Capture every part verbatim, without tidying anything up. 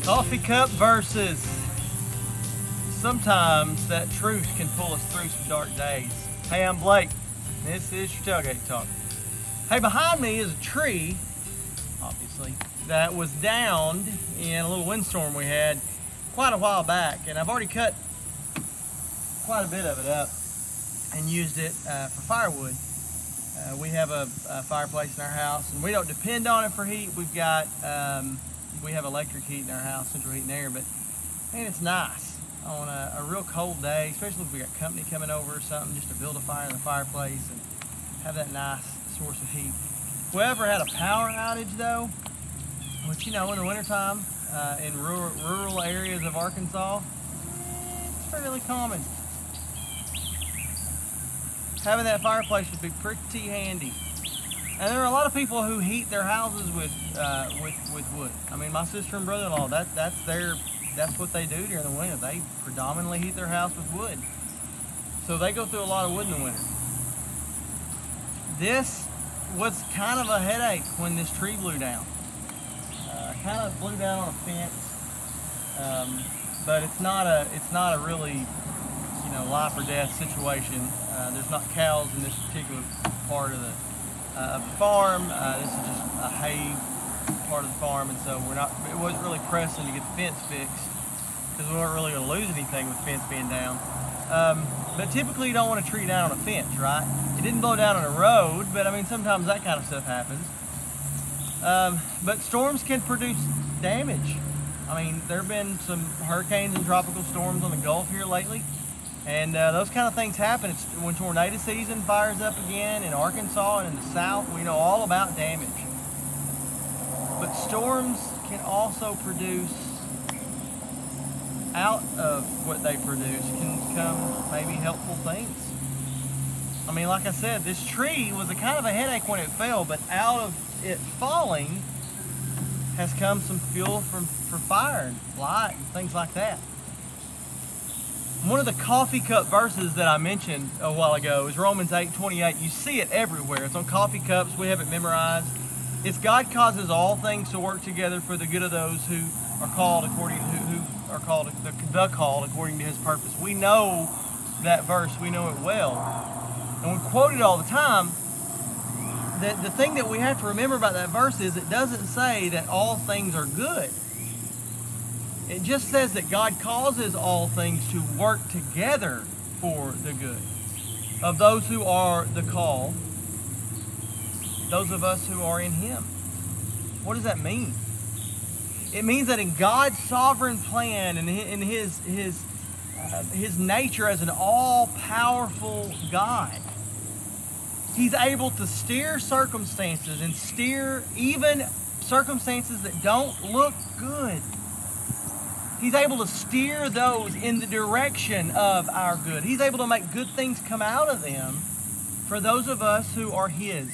Coffee cup versus. Sometimes that truth can pull us through some dark days. Hey, I'm Blake. This is your Tailgate Talk. Hey, behind me is a tree, obviously, that was downed in a little windstorm we had quite a while back. And I've already cut quite a bit of it up and used it uh, for firewood. Uh, we have a, a fireplace in our house, and we don't depend on it for heat. We've got, um, we have electric heat in our house, central heat and air, but man, it's nice on a, a real cold day, especially if we got company coming over or something, just to build a fire in the fireplace and have that nice source of heat. If we ever had a power outage though, which you know in the wintertime uh, in rural, rural areas of Arkansas, it's fairly common. Having that fireplace would be pretty handy. And there are a lot of people who heat their houses with uh, with, with wood. I mean, my sister and brother-in-law, that, that's their that's what they do during the winter. They predominantly heat their house with wood. So they go through a lot of wood in the winter. This was kind of a headache when this tree blew down. Uh, kind of blew down on a fence, um, but it's not a it's not a really you know life or death situation. Uh, there's not cows in this particular part of the uh, of the farm. Uh, this is just a hay part of the farm, and so we're not. It wasn't really pressing to get the fence fixed because we weren't really going to lose anything with the fence being down. Um, but typically, you don't want a tree down on a fence, right? It didn't blow down on a road, but I mean sometimes that kind of stuff happens. Um, but storms can produce damage. I mean, there have been some hurricanes and tropical storms on the Gulf here lately. And uh, those kind of things happen. It's when tornado season fires up again in Arkansas and in the South, we know all about damage. But storms can also produce, out of what they produce, can come maybe helpful things. I mean, like I said, this tree was a kind of a headache when it fell, but out of it falling has come some fuel from, for fire and light and things like that. One of the coffee cup verses that I mentioned a while ago is Romans eight twenty-eight. You see it everywhere. It's on coffee cups. We have it memorized. It's God causes all things to work together for the good of those who are called according who, who are called the, the called according to His purpose. We know that verse. We know it well, and we quote it all the time. The, the thing that we have to remember about that verse is it doesn't say that all things are good. It just says that God causes all things to work together for the good of those who are the called, those of us who are in Him. What does that mean? It means that in God's sovereign plan and in His His uh, His nature as an all-powerful God, He's able to steer circumstances and steer even circumstances that don't look good. He's able to steer those in the direction of our good. He's able to make good things come out of them for those of us who are His.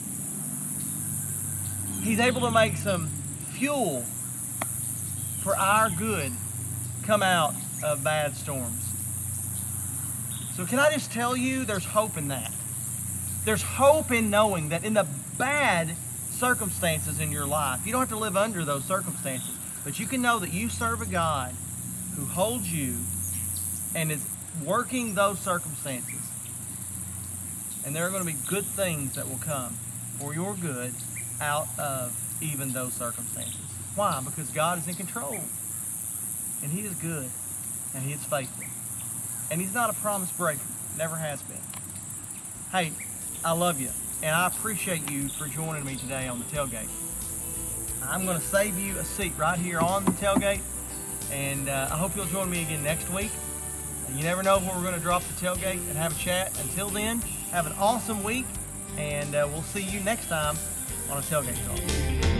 He's able to make some fuel for our good come out of bad storms. So can I just tell you, there's hope in that. There's hope in knowing that in the bad circumstances in your life, you don't have to live under those circumstances, but you can know that you serve a God who holds you and is working those circumstances. And there are going to be good things that will come for your good out of even those circumstances. Why? Because God is in control. And He is good. And He is faithful. And He's not a promise breaker. Never has been. Hey, I love you. And I appreciate you for joining me today on the tailgate. I'm going to save you a seat right here on the tailgate, and uh, I hope you'll join me again next week. You never know when we're going to drop the tailgate and have a chat. Until then, have an awesome week, and uh, we'll see you next time on a Tailgate Talk.